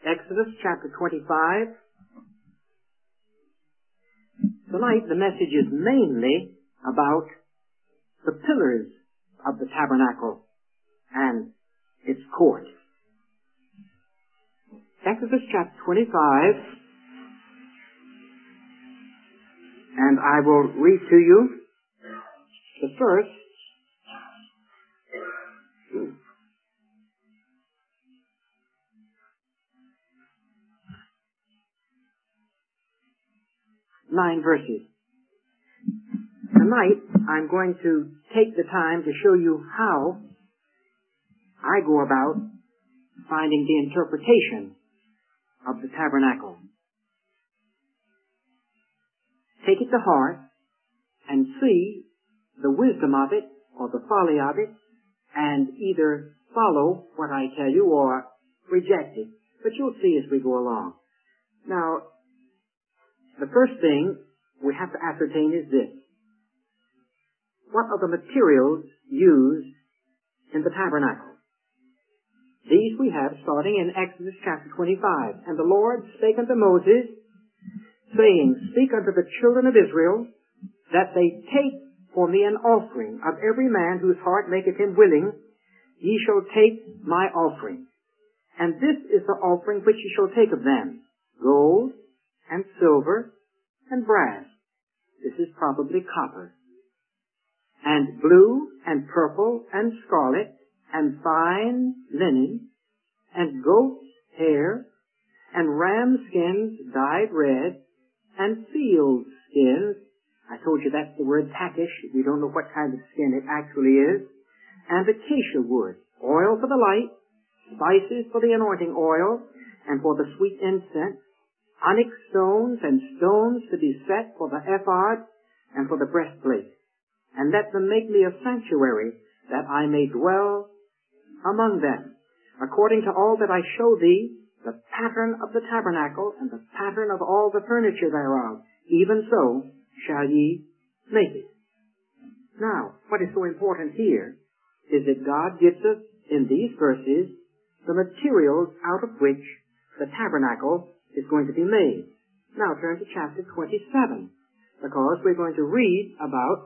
Exodus chapter 25. Tonight the message is mainly about the pillars of the tabernacle and its court. Exodus chapter 25, and I will read to you the first 9 verses. Tonight, I'm going to take the time to show you how I go about finding the interpretation of the tabernacle. Take it to heart and see the wisdom of it or the folly of it, and either follow what I tell you or reject it. But you'll see as we go along. Now, the first thing we have to ascertain is this. What are the materials used in the tabernacle? These we have starting in Exodus chapter 25. And the Lord spake unto Moses, saying, Speak unto the children of Israel, that they take for me an offering of every man whose heart maketh him willing. Ye shall take my offering. And this is the offering which ye shall take of them: gold, and silver, and brass. This is probably copper. And blue, and purple, and scarlet, and fine linen, and goat's hair, and ram skins dyed red, and seal skins. I told you that's the word takish. We don't know what kind of skin it actually is. And acacia wood, oil for the light, spices for the anointing oil, and for the sweet incense, onyx stones and stones to be set for the ephod and for the breastplate. And let them make me a sanctuary, that I may dwell among them, according to all that I show thee, the pattern of the tabernacle and the pattern of all the furniture thereof. Even so shall ye make it. Now, what is so important here is that God gives us in these verses the materials out of which the tabernacle is going to be made. Now turn to chapter 27, because we're going to read about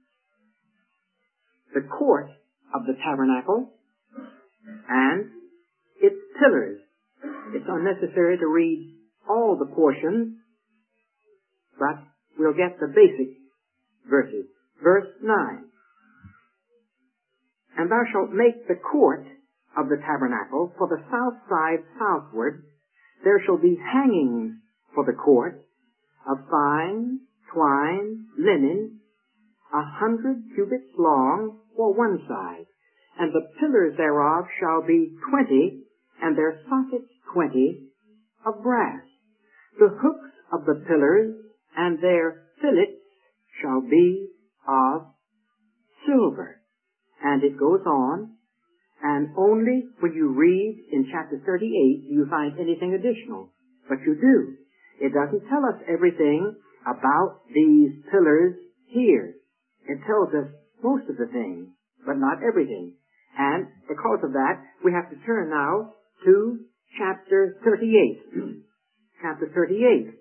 the court of the tabernacle and its pillars. It's unnecessary to read all the portions, but we'll get the basic verses. Verse 9. And thou shalt make the court of the tabernacle for the south side southward. There shall be hangings for the court of fine twine linen, 100 cubits long for one side. And the pillars thereof shall be 20, and their sockets 20 of brass. The hooks of the pillars and their fillets shall be of silver. And it goes on, and only when you read in chapter 38 do you find anything additional. But you do. It doesn't tell us everything about these pillars here. It tells us most of the things, but not everything. And because of that, we have to turn now to chapter 38. Chapter 38.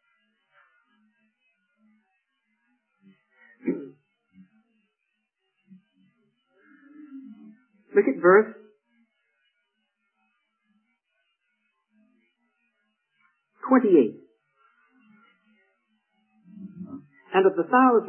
Look at verse 28. And of the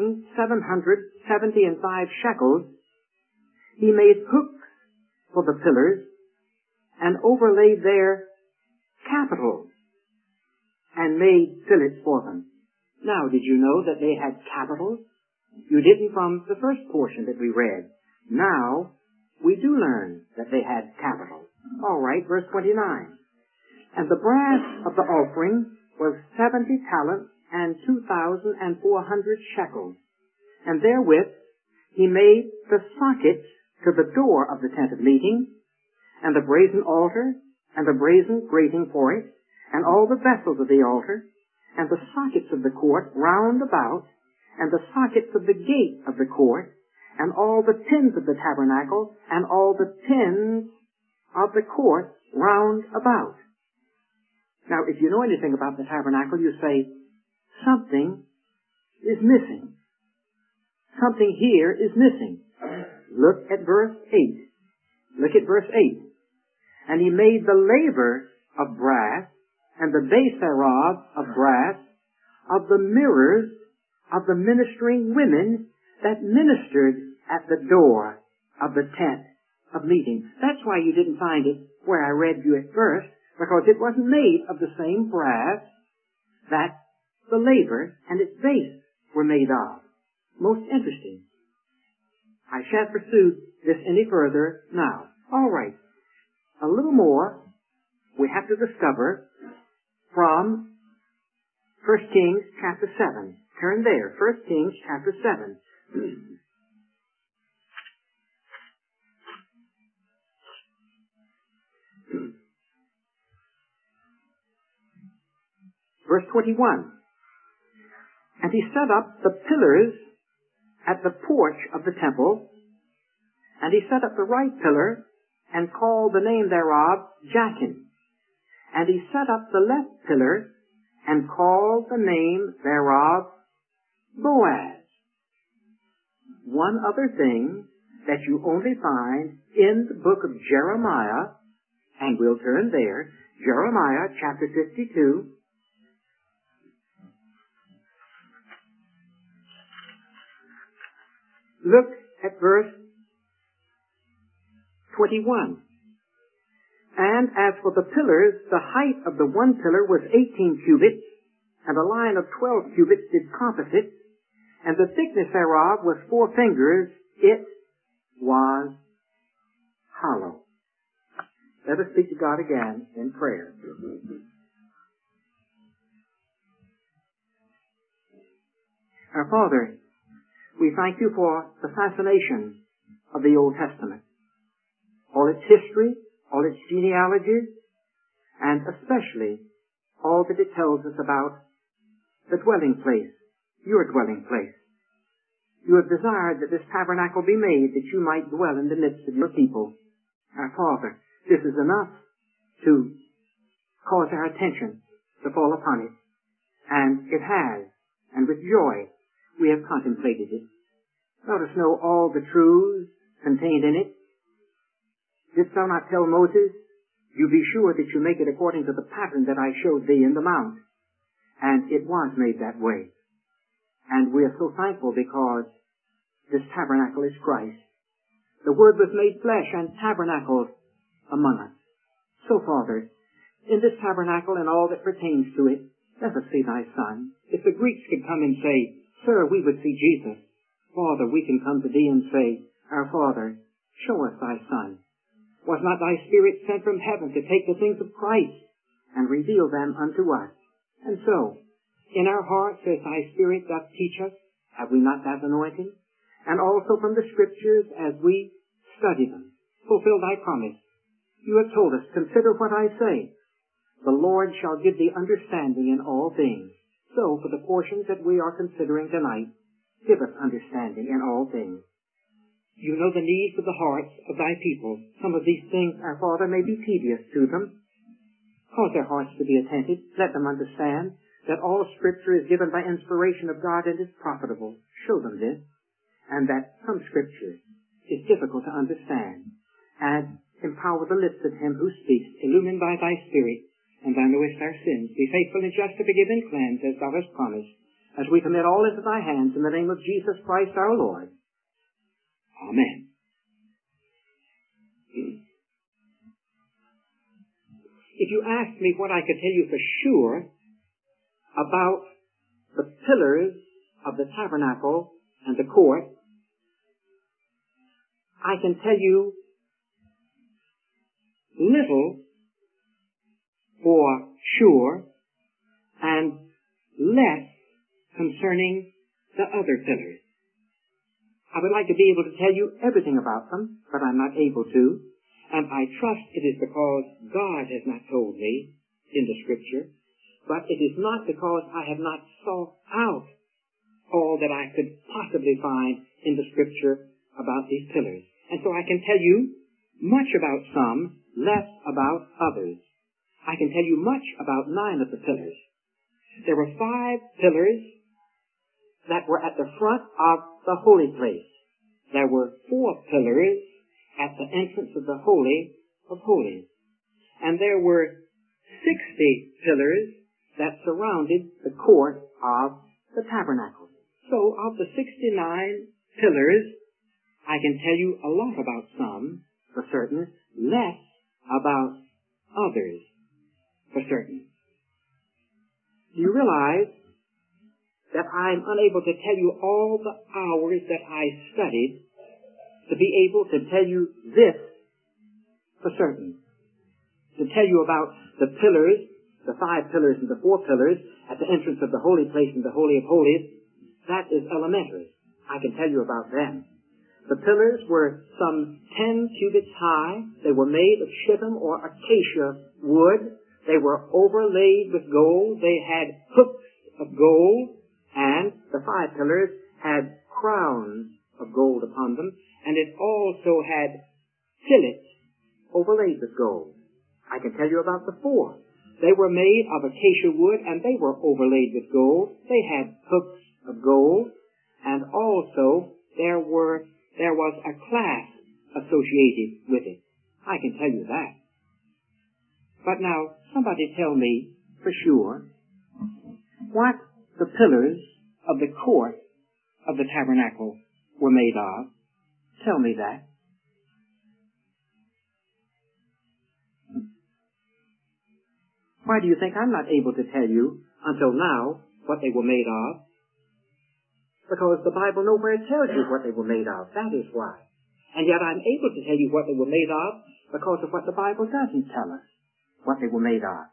1,775 shekels, he made hooks for the pillars, and overlaid their capitals, and made fillets for them. Now, did you know that they had capitals? You didn't from the first portion that we read. Now, we do learn that they had capitals. All right, verse 29. And the brass of the offering was 70 talents and 2,400 shekels. And therewith he made the sockets to the door of the tent of meeting, and the brazen altar, and the brazen grating for it, and all the vessels of the altar, and the sockets of the court round about, and the sockets of the gate of the court, and all the pins of the tabernacle, and all the pins of the court round about. Now, if you know anything about the tabernacle, you say, something is missing. Something here is missing. Look at verse 8. Look at verse 8. And he made the laver of brass, and the base thereof of brass, of the mirrors of the ministering women that ministered at the door of the tent of meeting. That's why you didn't find it where I read you at first, because it wasn't made of the same brass that the laver and its base were made of. Most interesting. I shan't pursue this any further now. All right. A little more we have to discover from 1 Kings chapter 7. Turn there. 1 Kings chapter 7. Verse 21. And he set up the pillars at the porch of the temple, and he set up the right pillar, and called the name thereof Jachin. And he set up the left pillar, and called the name thereof Boaz. One other thing that you only find in the book of Jeremiah, and we'll turn there, Jeremiah chapter 52, look at verse 21. And as for the pillars, the height of the one pillar was 18 cubits, and a line of 12 cubits did compass it, and the thickness thereof was 4 fingers. It was hollow. Let us speak to God again in prayer. Our Father, we thank you for the fascination of the Old Testament, all its history, all its genealogies, and especially all that it tells us about the dwelling place, your dwelling place. You have desired that this tabernacle be made that you might dwell in the midst of your people. Our Father, this is enough to cause our attention to fall upon it. And it has, and with joy we have contemplated it. Let us know all the truths contained in it. Didst thou not tell Moses, you be sure that you make it according to the pattern that I showed thee in the mount? And it was made that way. And we are so thankful because this tabernacle is Christ. The Word was made flesh and tabernacled among us. So, Father, in this tabernacle and all that pertains to it, let us see thy Son. If the Greeks could come and say, Sir, we would see Jesus, Father, we can come to thee and say, Our Father, show us thy Son. Was not thy Spirit sent from heaven to take the things of Christ and reveal them unto us? And so, in our hearts, as thy Spirit doth teach us, have we not that anointing? And also from the Scriptures, as we study them, fulfill thy promise. You have told us, consider what I say. The Lord shall give thee understanding in all things. So, for the portions that we are considering tonight, give us understanding in all things. You know the needs of the hearts of thy people. Some of these things, our Father, may be tedious to them. Cause their hearts to be attentive. Let them understand that all Scripture is given by inspiration of God and is profitable. Show them this. And that some Scripture is difficult to understand. And empower the lips of him who speaks, illumined by thy Spirit, and thou knowest our sins. Be faithful and just to forgive and cleanse, as thou hast promised, as we commit all into thy hands, in the name of Jesus Christ our Lord. Amen. If you ask me what I could tell you for sure about the pillars of the tabernacle and the court, I can tell you little for sure and less concerning the other pillars. I would like to be able to tell you everything about them, but I'm not able to, and I trust it is because God has not told me in the Scripture, but it is not because I have not sought out all that I could possibly find in the Scripture about these pillars. And so I can tell you much about some, less about others. I can tell you much about 9 of the pillars. There were 5 pillars that were at the front of the holy place. There were 4 pillars at the entrance of the Holy of Holies. And there were 60 pillars that surrounded the court of the tabernacle. So of the 69 pillars, I can tell you a lot about some, for certain, less about others, for certain. Do you realize that I'm unable to tell you all the hours that I studied to be able to tell you this for certain? To tell you about the pillars, the 5 pillars and the 4 pillars at the entrance of the holy place and the Holy of Holies, that is elementary. I can tell you about them. The pillars were some 10 cubits high. They were made of shittim or acacia wood. They were overlaid with gold. They had hooks of gold. And the 5 pillars had crowns of gold upon them. And it also had fillets overlaid with gold. I can tell you about the 4. They were made of acacia wood and they were overlaid with gold. They had hooks of gold. And also there was a class associated with it. I can tell you that. But now, somebody tell me for sure what the pillars of the court of the tabernacle were made of. Tell me that. Why do you think I'm not able to tell you until now what they were made of? Because the Bible nowhere tells you what they were made of. That is why. And yet I'm able to tell you what they were made of because of what the Bible doesn't tell us what they were made of.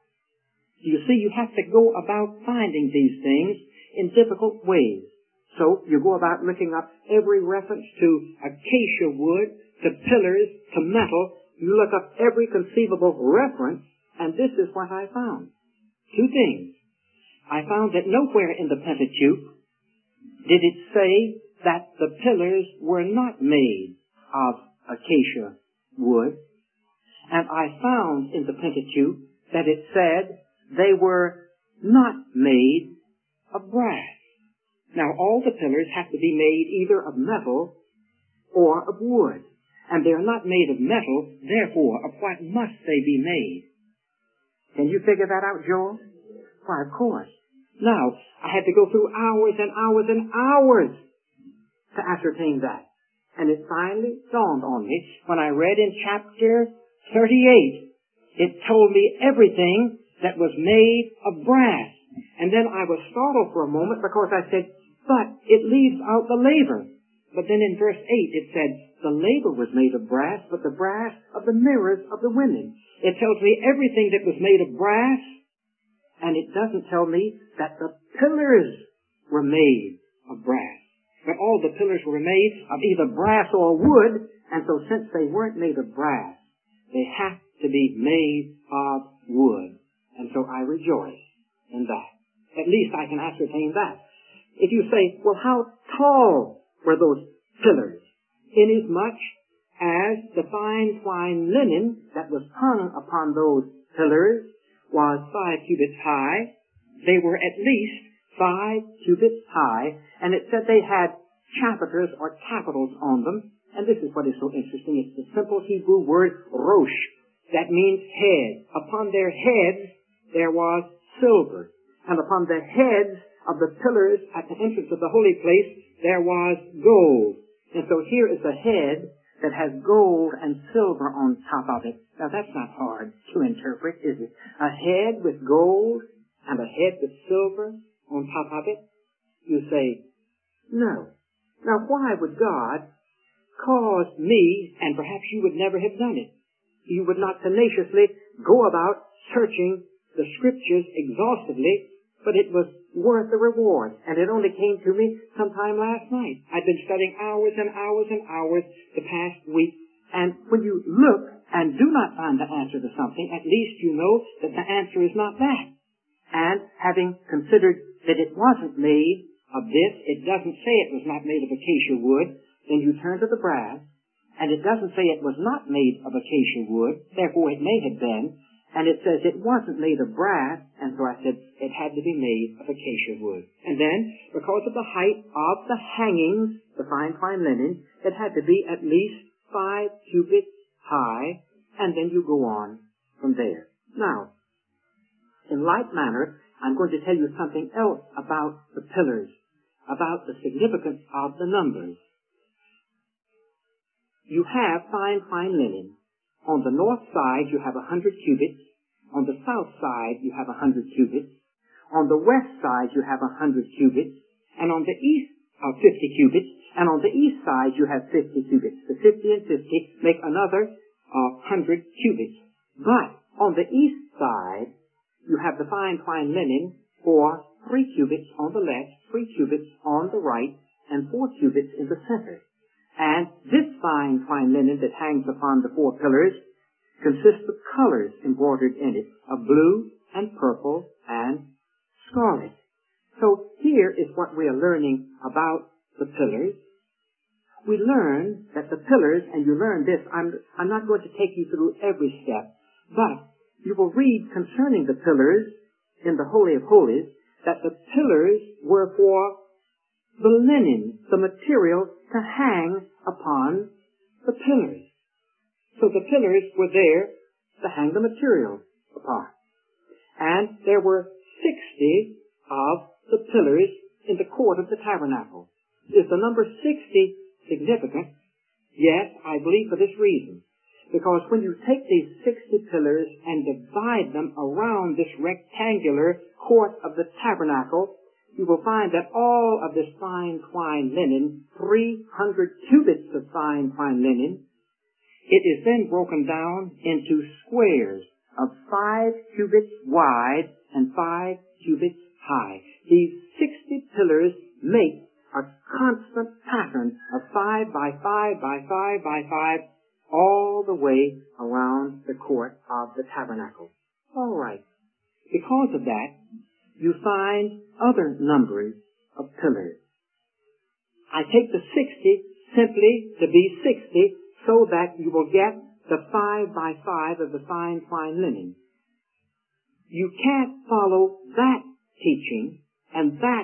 You see, you have to go about finding these things in difficult ways. So you go about looking up every reference to acacia wood, to pillars, to metal. You look up every conceivable reference, and this is what I found. 2 things. I found that nowhere in the Pentateuch did it say that the pillars were not made of acacia wood. And I found in the Pentateuch that it said they were not made of brass. Now, all the pillars have to be made either of metal or of wood. And they are not made of metal, therefore, of what must they be made? Can you figure that out, Joel? Why, of course. Now, I had to go through hours and hours and hours to ascertain that. And it finally dawned on me when I read in chapter 38. It told me everything that was made of brass. And then I was startled for a moment because I said, but it leaves out the laver. But then in verse 8 it said, the laver was made of brass, but the brass of the mirrors of the women. It tells me everything that was made of brass, and it doesn't tell me that the pillars were made of brass. But all the pillars were made of either brass or wood, and so since they weren't made of brass, they have to be made of wood. And so I rejoice in that. At least I can ascertain that. If you say, well, how tall were those pillars? Inasmuch as the fine twined linen that was hung upon those pillars was 5 cubits high, they were at least 5 cubits high, and it said they had chapiters or capitals on them, and this is what is so interesting. It's the simple Hebrew word rosh. That means head. Upon their heads there was silver, and upon the heads of the pillars at the entrance of the holy place there was gold. And so here is a head that has gold and silver on top of it. Now that's not hard to interpret, is it? A head with gold and a head with silver on top of it? You say, no. Now why would God cause me, and perhaps you would never have done it, you would not tenaciously go about searching the scriptures exhaustively, but it was worth the reward. And it only came to me sometime last night. I've been studying hours and hours and hours the past week. And when you look and do not find the answer to something, at least you know that the answer is not that. And having considered that it wasn't made of this, it doesn't say it was not made of acacia wood, then you turn to the brass, and it doesn't say it was not made of acacia wood, therefore it may have been, And it says it wasn't made of brass, and so I said it had to be made of acacia wood. And then, because of the height of the hangings, the fine linen, it had to be at least 5 cubits high, and then you go on from there. Now, in like manner, I'm going to tell you something else about the pillars, about the significance of the numbers. You have fine linen. On the north side, you have 100 cubits. On the south side, you have 100 cubits. On the west side, you have 100 cubits. And on the east, 50 cubits. And on the east side, you have 50 cubits. The 50 and 50 make another 100 cubits. But on the east side, you have the fine linen for 3 cubits on the left, 3 cubits on the right, and 4 cubits in the center. And this fine linen that hangs upon the 4 pillars consists of colors embroidered in it, of blue and purple and scarlet. So here is what we are learning about the pillars. We learn that the pillars, and you learn this, I'm not going to take you through every step, but you will read concerning the pillars in the Holy of Holies that the pillars were for the linen, the material to hang upon the pillars. So the pillars were there to hang the material upon. And there were 60 of the pillars in the court of the tabernacle. Is the number 60 significant? Yes, I believe for this reason. Because when you take these 60 pillars and divide them around this rectangular court of the tabernacle, you will find that all of this fine twined linen, 300 cubits of fine linen, it is then broken down into squares of 5 cubits wide and 5 cubits high. These 60 pillars make a constant pattern of 5 by 5 by 5 by 5 all the way around the court of the tabernacle. All right. Because of that, you find other numbers of pillars. I take the 60 simply to be 60 so that you will get the 5 by 5 of the fine linen. You can't follow that teaching and that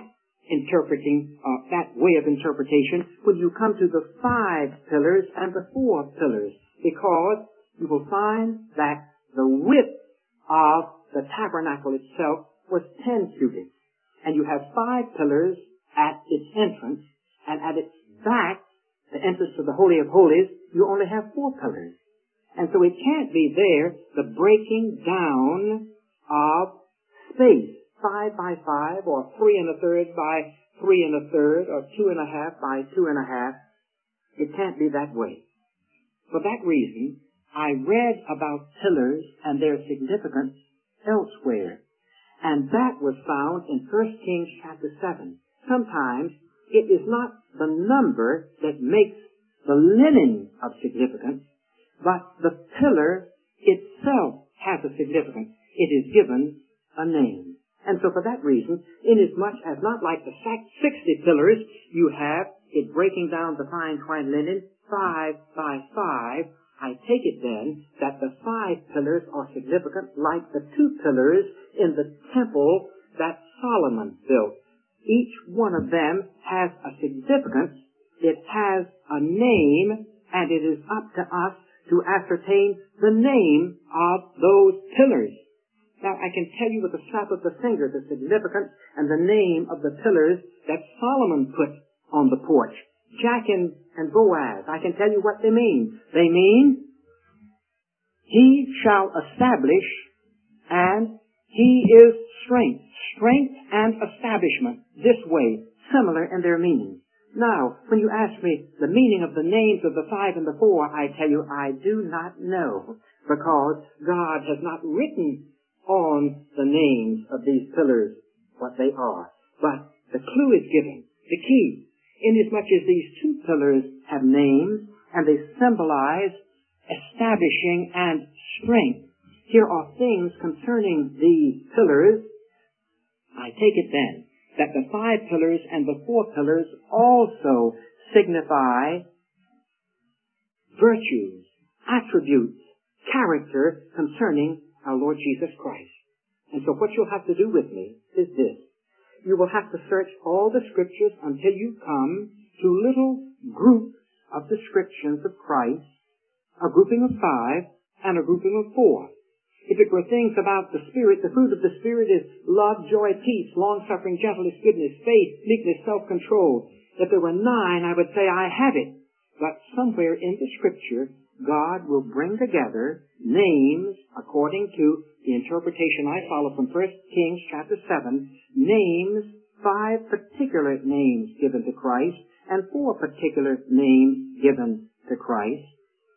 that way of interpretation when you come to the 5 pillars and the 4 pillars, because you will find that the width of the tabernacle itself was 10 cubits, and you have 5 pillars at its entrance, and at its back, the entrance to the Holy of Holies, you only have 4 pillars. And so it can't be there the breaking down of space, 5 by 5, or 3 1/3 by 3 1/3, or 2 1/2 by 2 1/2. It can't be that way. For that reason, I read about pillars and their significance elsewhere. And that was found in 1 Kings chapter 7. Sometimes it is not the number that makes the linen of significance, but the pillar itself has a significance. It is given a name. And so for that reason, inasmuch as not like the 60 pillars, you have it breaking down the fine twined linen 5 by 5, I take it then that the 5 pillars are significant like the 2 pillars in the temple that Solomon built. Each one of them has a significance, it has a name, and it is up to us to ascertain the name of those pillars. Now, I can tell you with a snap of the finger the significance and the name of the pillars that Solomon put on the porch. Jachin and Boaz, I can tell you what they mean. They mean, he shall establish, and he is strength. Strength and establishment, this way, similar in their meaning. Now, when you ask me the meaning of the names of the 5 and the 4, I tell you I do not know, because God has not written on the names of these pillars what they are. But the clue is given, the key. Inasmuch as these 2 pillars have names and they symbolize establishing and strength, here are things concerning these pillars. I take it then that the 5 pillars and the 4 pillars also signify virtues, attributes, character concerning our Lord Jesus Christ. And so what you'll have to do with me is this. You will have to search all the Scriptures until you come to little groups of descriptions of Christ, a grouping of 5 and a grouping of 4. If it were things about the Spirit, the fruit of the Spirit is love, joy, peace, long-suffering, gentleness, goodness, faith, meekness, self-control. If there were 9, I would say I have it. But somewhere in the Scripture, God will bring together names according to the interpretation I follow from 1 Kings chapter 7, names, 5 particular names given to Christ and 4 particular names given to Christ.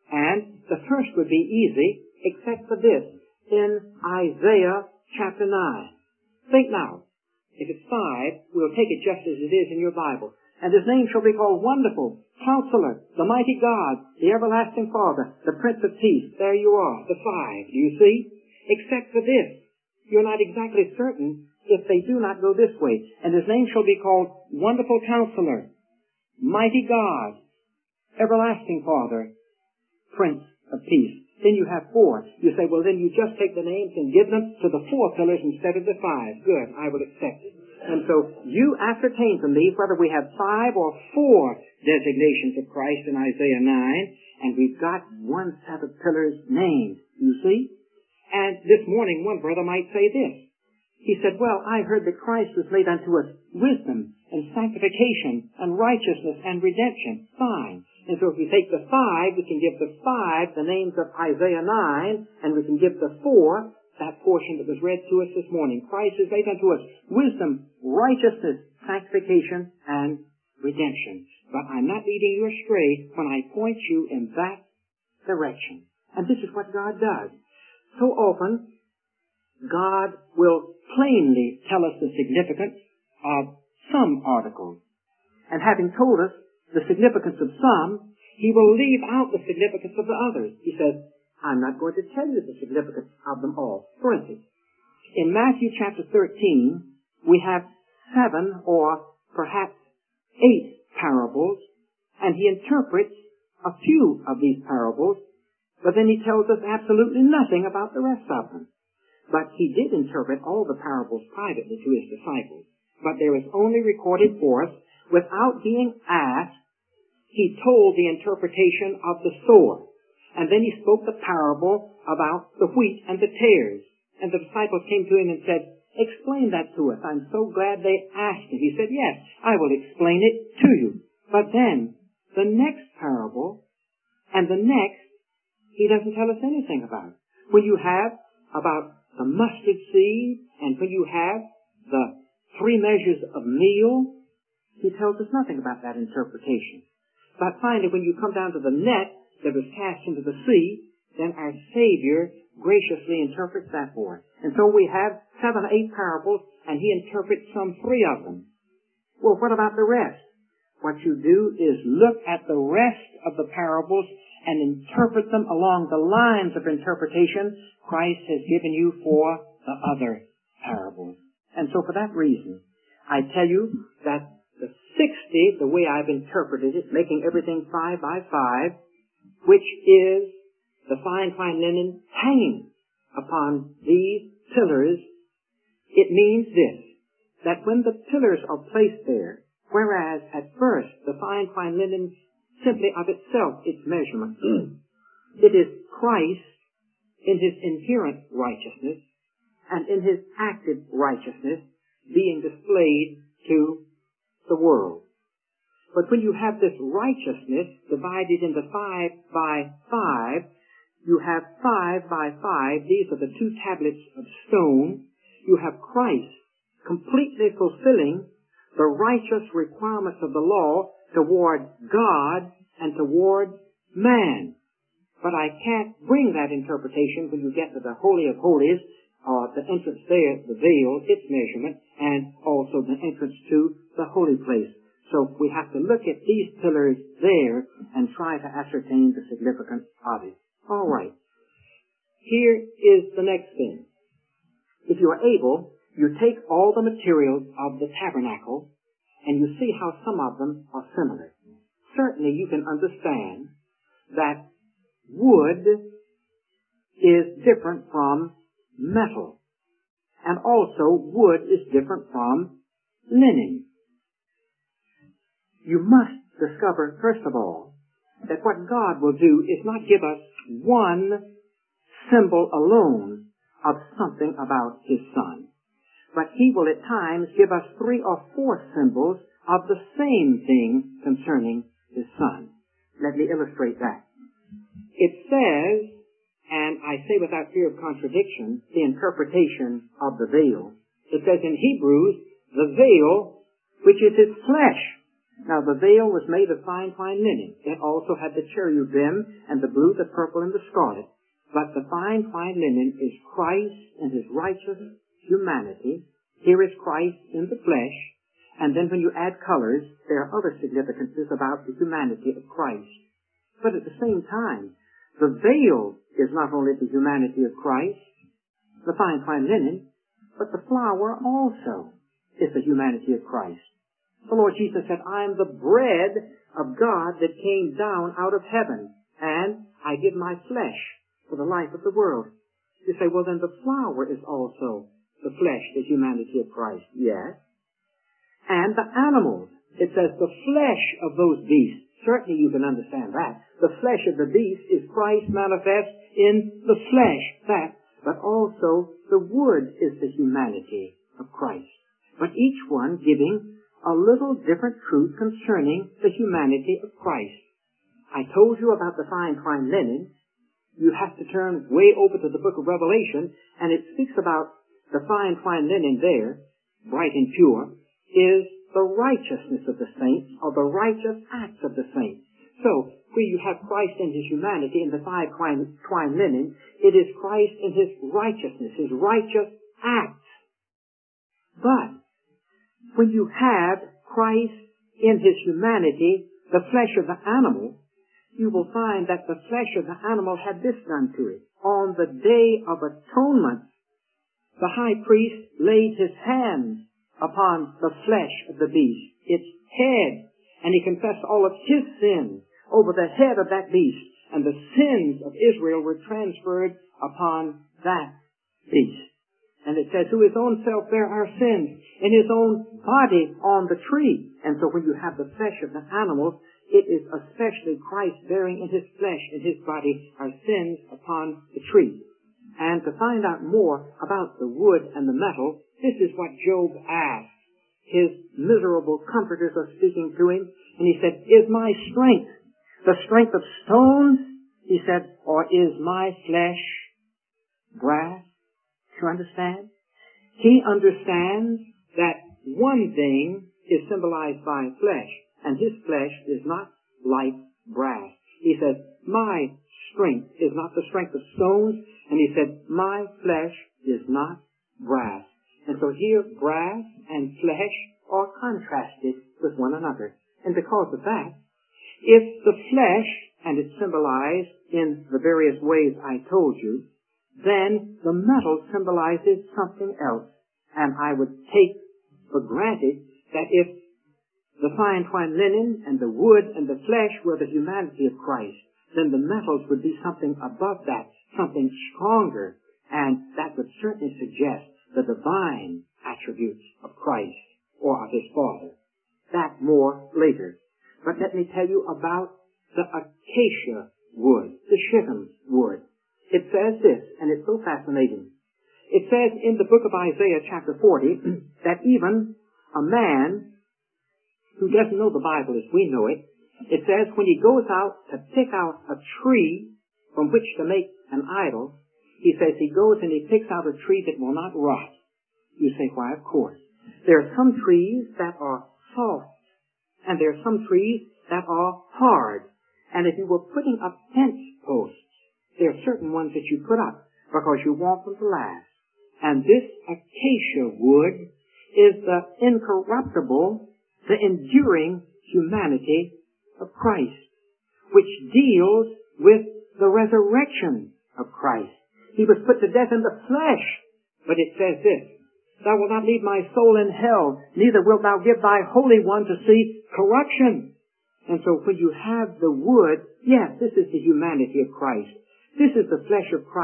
And the first would be easy, except for this. In Isaiah chapter 9. Think now. If it's 5, we'll take it just as it is in your Bible. And his name shall be called Wonderful, Counselor, the Mighty God, the Everlasting Father, the Prince of Peace. There you are, the 5. Do you see? Except for this. You're not exactly certain if they do not go this way. And his name shall be called Wonderful Counselor, Mighty God, Everlasting Father, Prince of Peace. Then you have 4. You say, well, then you just take the names and give them to the 4 pillars instead of the 5. Good, I will accept it. And so you ascertain from me whether we have 5 or 4 designations of Christ in Isaiah 9, and we've got one set of pillars named, you see? And this morning one brother might say this. He said, well, I heard that Christ was made unto us wisdom and sanctification and righteousness and redemption. Fine. And so if we take the 5, we can give the 5 the names of Isaiah 9, and we can give the 4 that portion that was read to us this morning. Christ is made unto us wisdom, righteousness, sanctification, and redemption. But I'm not leading you astray when I point you in that direction. And this is what God does. So often, God will plainly tell us the significance of some articles. And having told us the significance of some, he will leave out the significance of the others. He says, I'm not going to tell you the significance of them all. For instance, in Matthew chapter 13, we have 7 or perhaps 8 parables, and he interprets a few of these parables, but then he tells us absolutely nothing about the rest of them. But he did interpret all the parables privately to his disciples. But there is only recorded for us, without being asked, he told the interpretation of the sower. And then he spoke the parable about the wheat and the tares. And the disciples came to him and said, explain that to us. I'm so glad they asked him. He said, yes, I will explain it to you. But then, the next parable and the next, he doesn't tell us anything about. When you have about the mustard seed and when you have the 3 measures of meal, he tells us nothing about that interpretation. But finally, when you come down to the net that was cast into the sea, then our Savior graciously interprets that for us. And so we have 7 or 8 parables, and he interprets some 3 of them. Well, what about the rest? What you do is look at the rest of the parables and interpret them along the lines of interpretation Christ has given you for the other parables. And so for that reason, I tell you that the 60, the way I've interpreted it, making everything 5 by 5, which is the fine linen hanging upon these pillars, it means this, that when the pillars are placed there, whereas at first the fine linen simply of itself, its measurement, it is Christ in his inherent righteousness and in his active righteousness being displayed to the world. But when you have this righteousness divided into 5 by 5, you have 5 by 5, these are the 2 tablets of stone. You have Christ completely fulfilling the righteous requirements of the law toward God and toward man. But I can't bring that interpretation when you get to the Holy of Holies, or the entrance there, the veil, its measurement, and also the entrance to the holy place. So we have to look at these pillars there and try to ascertain the significance of it. All right. Here is the next thing. If you are able, you take all the materials of the tabernacle and you see how some of them are similar. Certainly you can understand that wood is different from metal. And also, wood is different from linen. You must discover, first of all, that what God will do is not give us one symbol alone of something about His Son, but He will at times give us 3 or 4 symbols of the same thing concerning His Son. Let me illustrate that. It says, and I say without fear of contradiction, the interpretation of the veil. It says in Hebrews, the veil, which is His flesh. Now, the veil was made of fine linen. It also had the cherubim and the blue, the purple, and the scarlet. But the fine linen is Christ in His righteous humanity. Here is Christ in the flesh. And then when you add colors, there are other significances about the humanity of Christ. But at the same time, the veil is not only the humanity of Christ, the fine linen, but the flower also is the humanity of Christ. The Lord Jesus said, I am the bread of God that came down out of heaven, and I give my flesh for the life of the world. You say, well, then the flower is also the flesh, the humanity of Christ. Yes. And the animals, it says the flesh of those beasts. Certainly you can understand that. The flesh of the beast is Christ manifest in the flesh, that, but also the wood is the humanity of Christ. But each one giving a little different truth concerning the humanity of Christ. I told you about the fine linen. You have to turn way over to the book of Revelation, and it speaks about the fine linen there, bright and pure, is the righteousness of the saints, or the righteous acts of the saints. So, where you have Christ in His humanity in the fine linen, it is Christ in His righteousness, His righteous acts. But, when you have Christ in His humanity, the flesh of the animal, you will find that the flesh of the animal had this done to it. On the Day of Atonement, the high priest laid his hands upon the flesh of the beast, its head, and he confessed all of his sins over the head of that beast, and the sins of Israel were transferred upon that beast. And it says, who His own self bare our sins in His own body on the tree. And so when you have the flesh of the animals, it is especially Christ bearing in His flesh, in His body, our sins upon the tree. And to find out more about the wood and the metal, this is what Job asked. His miserable comforters are speaking to him, and he said, is my strength the strength of stones? He said, or is my flesh brass? You understand? He understands that one thing is symbolized by flesh, and His flesh is not like brass. He says, my strength is not the strength of stones, and he said, my flesh is not brass. And so here, brass and flesh are contrasted with one another. And because of that, if the flesh, and it's symbolized in the various ways I told you, then the metal symbolizes something else. And I would take for granted that if the fine linen and the wood and the flesh were the humanity of Christ, then the metals would be something above that, something stronger, and that would certainly suggest the divine attributes of Christ or of His Father. That more later. But let me tell you about the acacia wood, the shittim wood. It says this, and it's so fascinating. It says in the book of Isaiah chapter 40 that even a man who doesn't know the Bible as we know it, it says when he goes out to pick out a tree from which to make an idol, he says he goes and he picks out a tree that will not rot. You say, why, of course. There are some trees that are soft, and there are some trees that are hard. And if you were putting up fence posts, there are certain ones that you put up because you want them to last. And this acacia wood is the incorruptible, the enduring humanity of Christ, which deals with the resurrection of Christ. He was put to death in the flesh, but it says this, thou wilt not leave my soul in hell, neither wilt thou give thy Holy One to see corruption. And so when you have the wood, yes, this is the humanity of Christ. This is the flesh of Christ.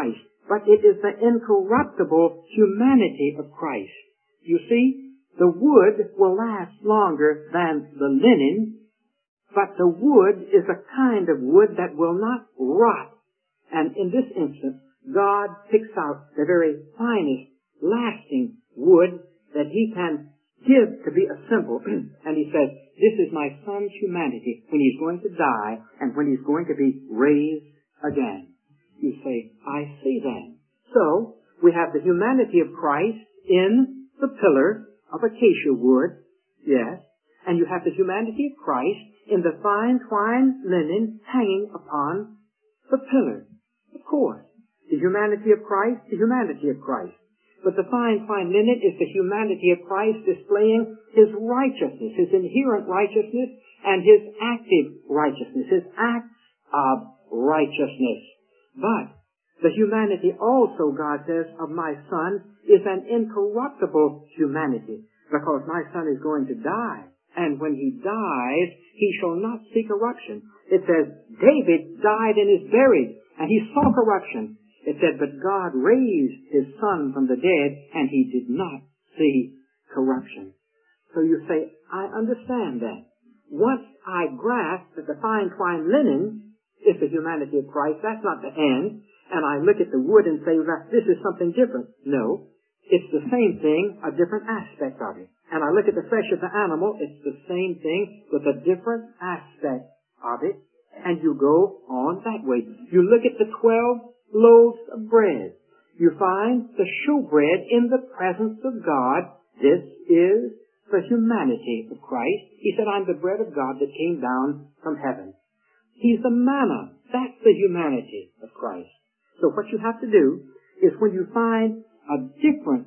but it is the incorruptible humanity of Christ. You see, the wood will last longer than the linen, but the wood is a kind of wood that will not rot. And in this instance, God picks out the very finest, lasting wood that He can give to be a symbol. And He says, this is my Son's humanity when He's going to die and when He's going to be raised again. You say, I see that. So, we have the humanity of Christ in the pillar of acacia wood, yes, and you have the humanity of Christ in the fine twined linen hanging upon the pillar. Of course, the humanity of Christ, the humanity of Christ. But the fine twined linen is the humanity of Christ displaying His righteousness, His inherent righteousness, and His active righteousness, His acts of righteousness. But the humanity also, God says, of my Son is an incorruptible humanity, because my Son is going to die. And when He dies, He shall not see corruption. It says, David died and is buried, and he saw corruption. It said, but God raised His Son from the dead, and He did not see corruption. So you say, I understand that. Once I grasp that the fine twined linen is the humanity of Christ, that's not the end, and I look at the wood and say, well, this is something different. No, it's the same thing, a different aspect of it. And I look at the flesh of the animal, it's the same thing with a different aspect of it, and you go on that way. You look at the 12 loaves of bread. You find the showbread in the presence of God. This is the humanity of Christ. He said, I'm the bread of God that came down from heaven. He's the manna. That's the humanity of Christ. So what you have to do is when you find a different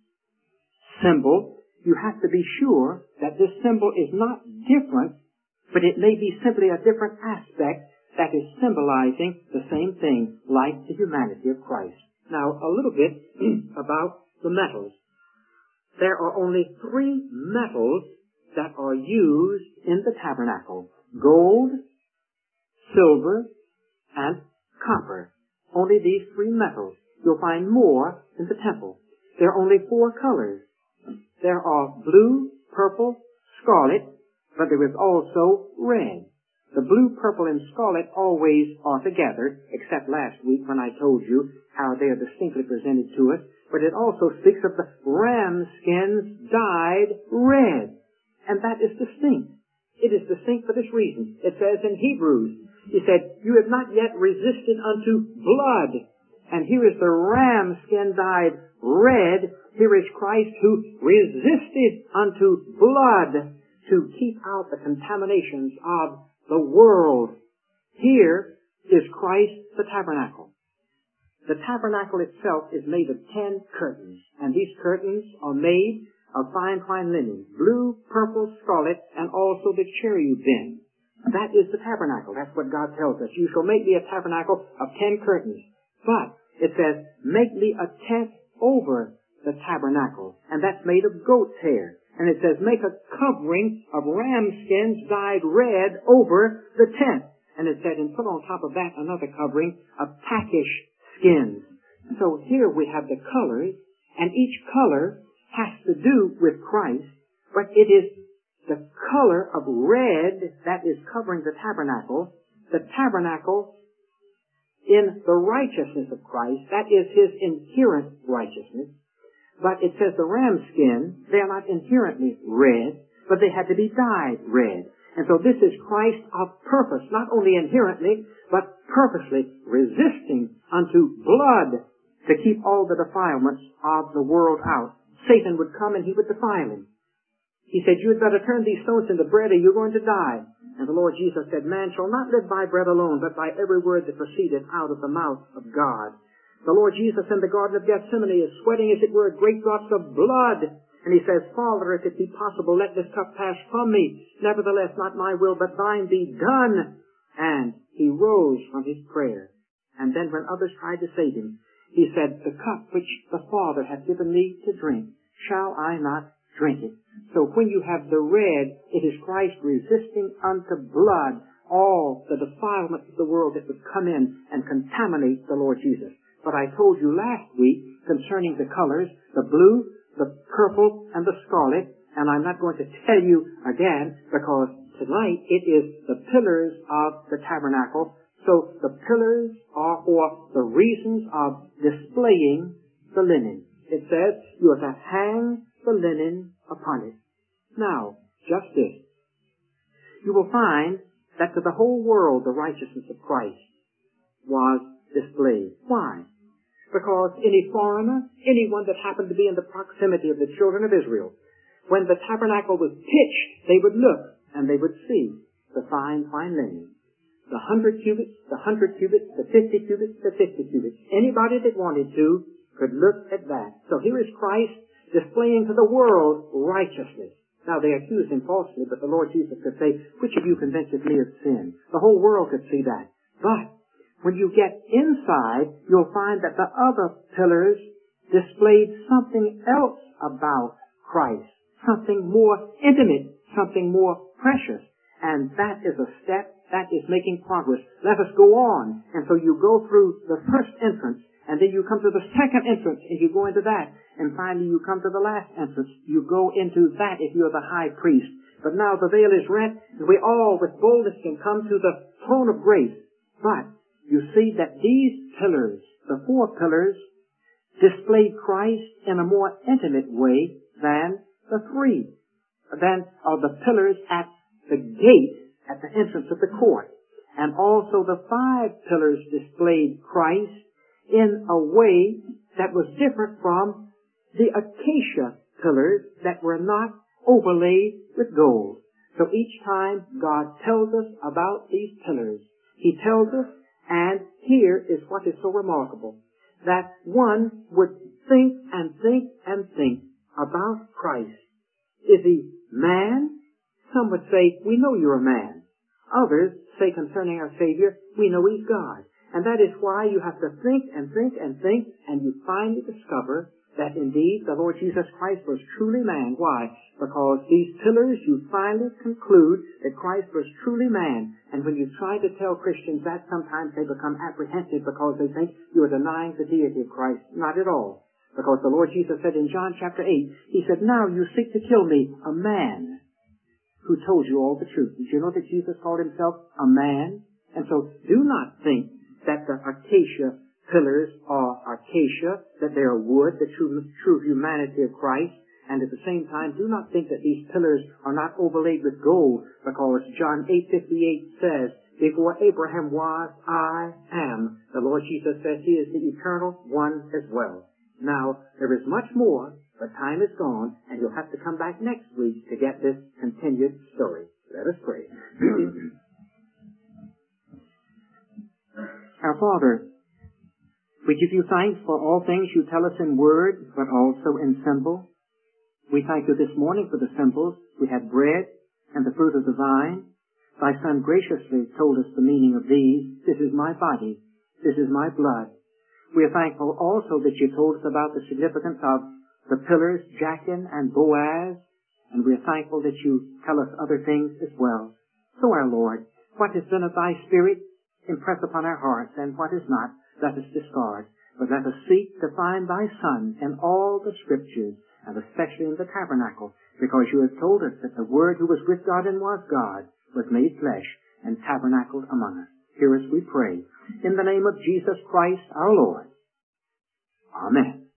symbol, you have to be sure that this symbol is not different, but it may be simply a different aspect that is symbolizing the same thing, like the humanity of Christ. Now, a little bit about the metals. There are only 3 metals that are used in the tabernacle: gold, silver, and copper. Only these 3 metals. You'll find more in the temple. There are only 4 colors. There are blue, purple, scarlet, but there is also red. The blue, purple, and scarlet always are together, except last week when I told you how they are distinctly presented to us. But it also speaks of the ram skins dyed red. And that is distinct. It is distinct for this reason. It says in Hebrews, he said, you have not yet resisted unto blood. And here is the ram skin dyed red. Here is Christ who resisted unto blood to keep out the contaminations of the world. Here is Christ the tabernacle. The tabernacle itself is made of 10 curtains, and these curtains are made of fine twined linen, blue, purple, scarlet, and also the cherubim. That is the tabernacle. That's what God tells us. You shall make me a tabernacle of 10 curtains. But it says, make me a tent over the tabernacle, and that's made of goat's hair. And it says, make a covering of ram skins dyed red over the tent. And it said, and put on top of that another covering of packish skins. So here we have the colors, and each color has to do with Christ, but it is the color of red that is covering the tabernacle in the righteousness of Christ. That is His inherent righteousness. But it says the ram skin, they are not inherently red, but they had to be dyed red. And so this is Christ of purpose, not only inherently, but purposely resisting unto blood to keep all the defilements of the world out. Satan would come and he would defile him. He said, you had better turn these stones into bread or you're going to die. And the Lord Jesus said, man shall not live by bread alone, but by every word that proceedeth out of the mouth of God. The Lord Jesus in the Garden of Gethsemane is sweating, as it were, great drops of blood. And he says, Father, if it be possible, let this cup pass from me. Nevertheless, not my will, but thine be done. And he rose from his prayer. And then when others tried to save him, he said, the cup which the Father hath given me to drink, shall I not drink it? So when you have the red, it is Christ resisting unto blood all the defilement of the world that would come in and contaminate the Lord Jesus. But I told you last week concerning the colors, the blue, the purple, and the scarlet, and I'm not going to tell you again because tonight it is the pillars of the tabernacle. So the pillars are for the reasons of displaying the linen. It says you are to hang the linen upon it. Now, just this. You will find that to the whole world the righteousness of Christ was displayed. Why? Because any foreigner, anyone that happened to be in the proximity of the children of Israel, when the tabernacle was pitched, they would look and they would see the fine, fine linen. The 100 cubits, the 100 cubits, the 50 cubits, the 50 cubits. Anybody that wanted to could look at that. So here is Christ displaying to the world righteousness. Now they accused him falsely, but the Lord Jesus could say, which of you convinces me of sin? The whole world could see that. But when you get inside, you'll find that the other pillars displayed something else about Christ. Something more intimate, something more precious. And that is a step, that is making progress. Let us go on. And so you go through the first entrance, and then you come to the second entrance, and you go into that. And finally you come to the last entrance. You go into that if you're the high priest. But now the veil is rent, and we all with boldness can come to the throne of grace. But you see that these pillars, the four pillars, displayed Christ in a more intimate way than the three. Than the pillars at the gate, at the entrance of the court. And also the 5 pillars displayed Christ in a way that was different from the acacia pillars that were not overlaid with gold. So each time God tells us about these pillars, He tells us, and here is what is so remarkable, that one would think and think and think about Christ. Is He man? Some would say, we know you're a man. Others say concerning our Savior, we know He's God. And that is why you have to think and think and think, and you finally discover that indeed the Lord Jesus Christ was truly man. Why? Because these pillars, you finally conclude that Christ was truly man. And when you try to tell Christians that, sometimes they become apprehensive because they think you are denying the deity of Christ. Not at all. Because the Lord Jesus said in John chapter 8, He said, now you seek to kill me, a man who told you all the truth. Did you know that Jesus called Himself a man? And so do not think that the acacia pillars are acacia, that they are wood, the true humanity of Christ. And at the same time, do not think that these pillars are not overlaid with gold, because John 8:58 says, before Abraham was, I am. The Lord Jesus says He is the eternal one as well. Now, there is much more, but time is gone, and you'll have to come back next week to get this continued story. Let us pray. Our Father, we give You thanks for all things You tell us in word, but also in symbol. We thank You this morning for the symbols. We had bread and the fruit of the vine. Thy Son graciously told us the meaning of these. This is My body. This is My blood. We are thankful also that You told us about the significance of the pillars, Jachin and Boaz, and we are thankful that You tell us other things as well. So, our Lord, what has been of Thy Spirit, impress upon our hearts, and what is not, let us discard. But let us seek to find Thy Son in all the Scriptures, and especially in the tabernacle, because You have told us that the Word who was with God and was God was made flesh and tabernacled among us. Hear us, we pray. In the name of Jesus Christ our Lord. Amen.